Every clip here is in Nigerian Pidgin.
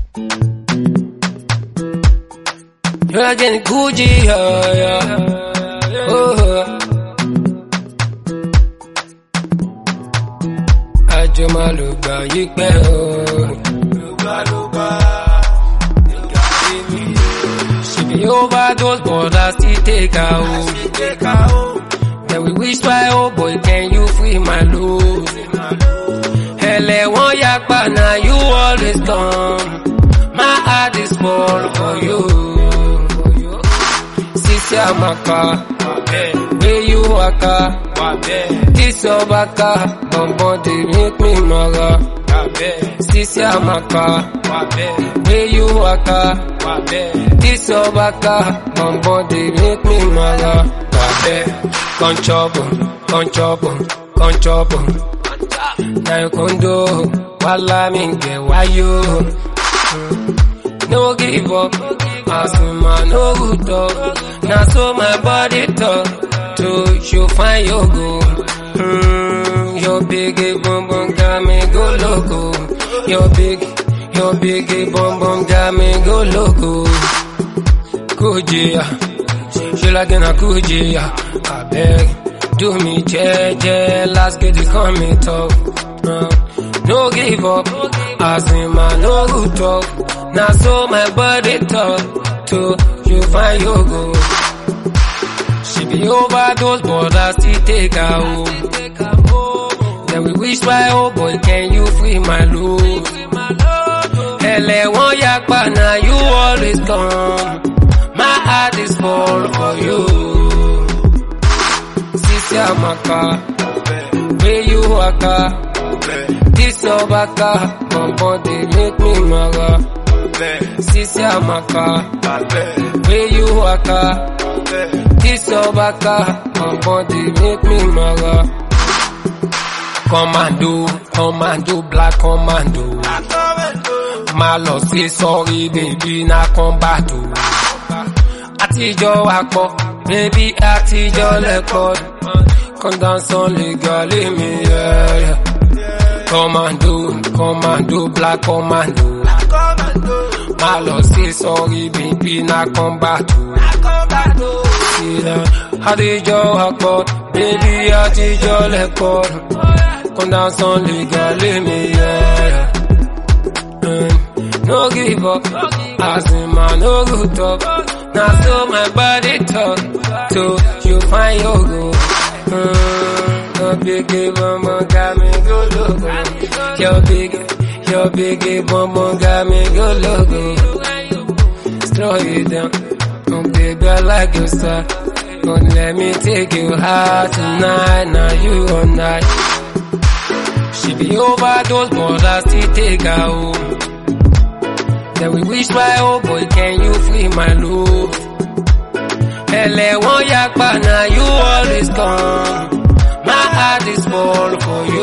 You're getting Gucci, yeah. Oh, Ajoma lugba yikpe She be overdose, but I still take her home. Then we whisper, oh boy, can you free my load? Hele won yakpa, now you always come. My heart is full for you. Sisi Amaka, where you waka? This your baka, bonbon they make me maga. Sisi Amaka, where you waka? This your baka, bonbon they make me maga. Conchobo. Now you condo, wala minge wayo. No give up, asuma no good talk. Now so my body talk, to you find your go. Your big bum bum got me go loco. Your big bum bum got me go loco. Kujia, she like in a Kujia. I beg, do me jeje, let's get it come me talk. No give up, asuma no good talk. Now so my body talk, to you find your go. She be overdose, but I still take her home. Then we whisper, oh boy, can you free my load? Hele won yakpa, now you always come. My heart is full for you. Sisi Amaka, where you waka? This your baka, bonbon they make me maga. Sisi Amaka, where you waka? This your baka, bonbon they make me maga. Commando, black commando. My love say sorry, baby, na combat. Atijo akpo, baby, atijo lekod. Come dance on legally, me, yeah. Commando, black commando. My love say sorry, baby, na combat. Atijo akpo, baby, atijo lekod. Come dance on legally, me, yeah. No give up, asima no good talk. Now so my body talk, to you find your go. Your big bum got me go loco. Your big bum got me go loco. Slow it down, oh baby I like your style. Don't let me take you high tonight, now you all night. She be overdose, but I still take her home. Then we whisper, oh boy, can you free my load? Hele won yakpa, now you always come. My heart is full for you.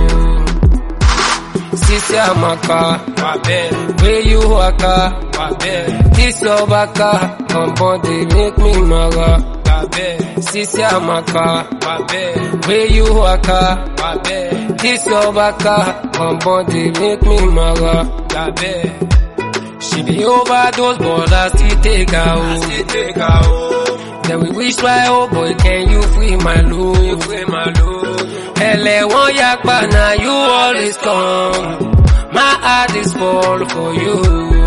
Sisi Amaka, where you waka? This your baka, bonbon they make me maga. Sisi Amaka, where you waka? This your baka, bonbon they make me maga. She be overdose, but I still take her home. Then we whisper, oh boy, can you free my load? Hele won yakpa, now you always come. My heart is full for you.